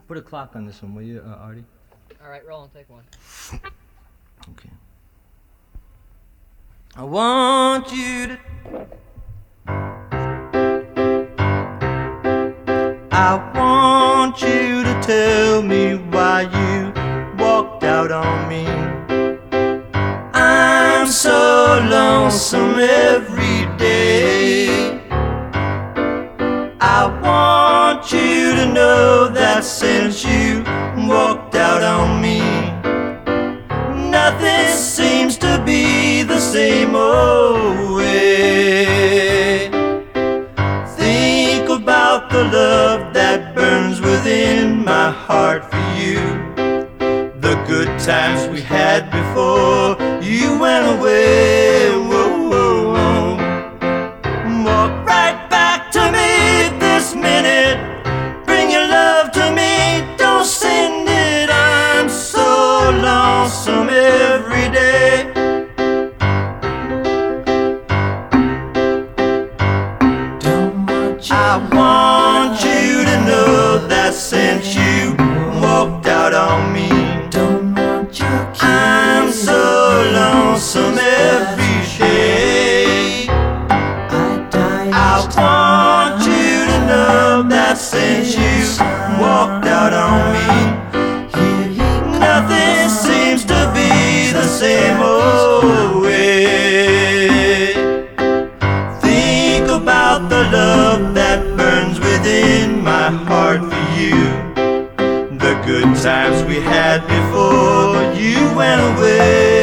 Put a clock on this one, will you, Artie? All right, roll and take one. Okay. I want you to. I want you to tell me why you walked out on me. I'm so lonesome every day. I want you to know that since you walked out on me, nothing seems to be the same old way. Think about the love that burns within my heart for you, the good times we had before you went away. Whoa, whoa, whoa. Walk right back to me this minute. Bring your love to me, don't send it. I'm so lonesome every day. I want you to know that since you walked out on me, I'm so lonesome every day. I want you to know that since you walked out on me, nothing seems to be the same old way. Think about the love that burns within my heart for you, the good times we had before you went away.